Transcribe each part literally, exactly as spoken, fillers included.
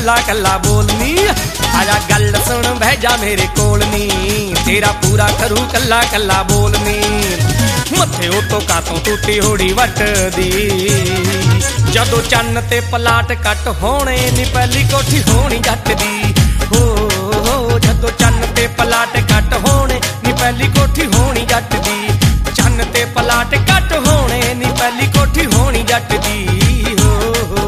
कला कला बोलनी। आजा गल सुन बह जा मेरे कोल नी, तेरा पूरा करू कला कला बोलनी। मथे उतो कातों टूटी होड़ी वट दी, जदों चन्न ते पलाट कट होने नी पहली कोठी होनी जट दी। हो हो जदों चन्न ते पलाट कट होने नी पहली कोठी होनी जट दी। चन्न ते पलाट कट होने नी पहली कोठी होनी जट दी। हो हो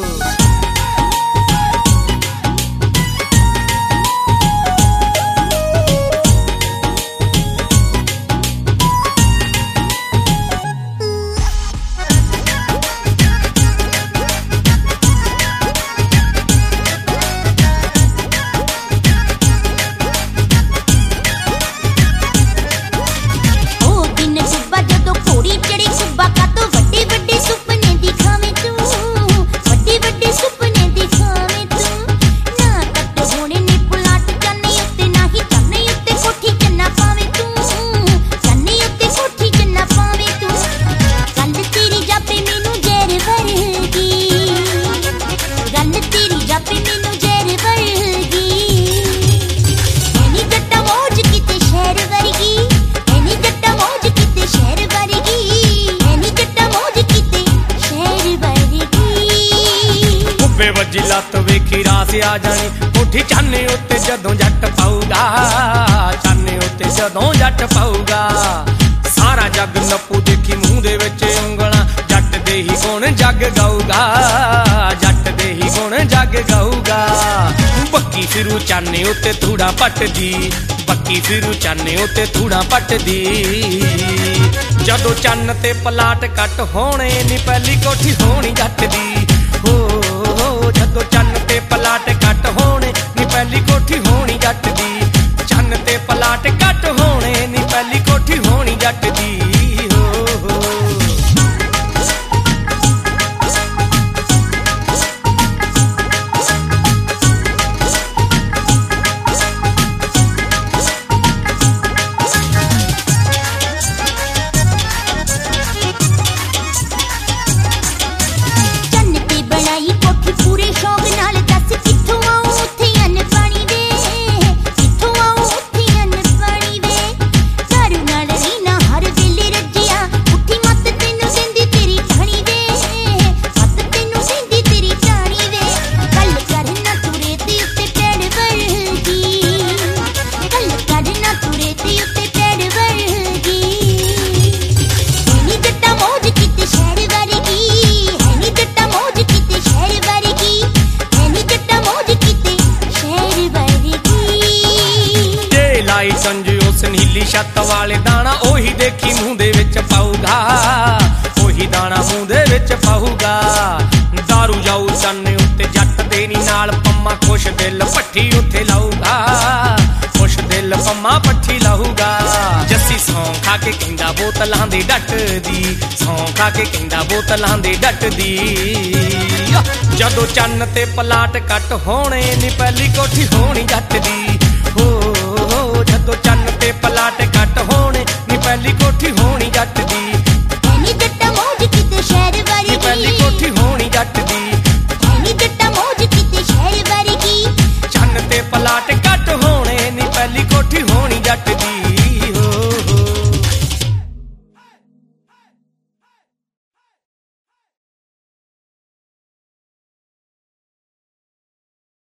लत वेखी रास आ जानी, कोठी चाने उत्ते जदों जट पाऊगा। चाने उत्ते जदों जट पाऊगा, सारा जग नप्पू देखी मूंह दे विच उंगलां। जट दे ही गुण जग गाऊगा, जट दे ही गुण जग गाऊगा। बक्की फिरू चाने उत्ते थूड़ा पट दी, बक्की फिरू चाने उत्ते थूड़ा पट दी। जदों चन्न ते पलाट कट होने नी पहली कोठी होनी जट दी। हो जदों चन्न ते पलाट कट होने नी पहली कोठी होनी जट दी। चन्न ते पलाट कट होने नी पहली कोठी होनी जट दी। हो हो संजू उस नीली छत वाले दाना ओही देखी मूंह दे विच पाऊगा। ओही दाना मूंह दे विच पाऊगा। दारू जाऊ चन्ने उत्ते जट दे नी नाल पम्मा, खुश दिल पट्ठी उत्थे लाऊगा। खुश दिल पम्मा पट्ठी लाऊगा। जस्सी सौं खा के कहंदा बोतलां दे डट दी, सौं खा के कहंदा बोतलां दे डट दी। जदों चन्न ते पलाट कट होने नी पहली कोठी होनी जट दी। हो जदों चन्न